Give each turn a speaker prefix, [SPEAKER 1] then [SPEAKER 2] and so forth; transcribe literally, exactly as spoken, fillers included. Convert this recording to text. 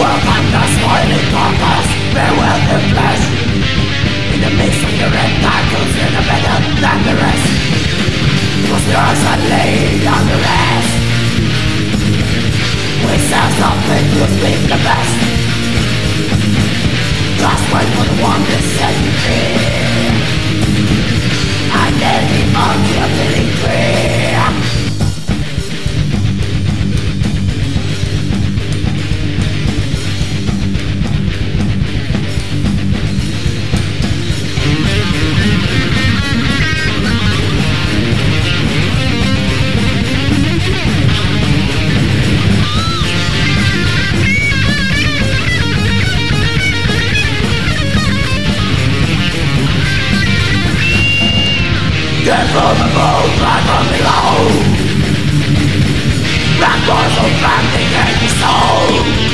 [SPEAKER 1] Welcome the smiling carcass, farewell the flesh. In the midst of your entitles, you're no better than the rest. Cause yours are laid on the rest. We sell something to speak the best. Just wait for the one to set you free. And then the monkey of feeling free. Get from above, back from below. Black bars of family and soul.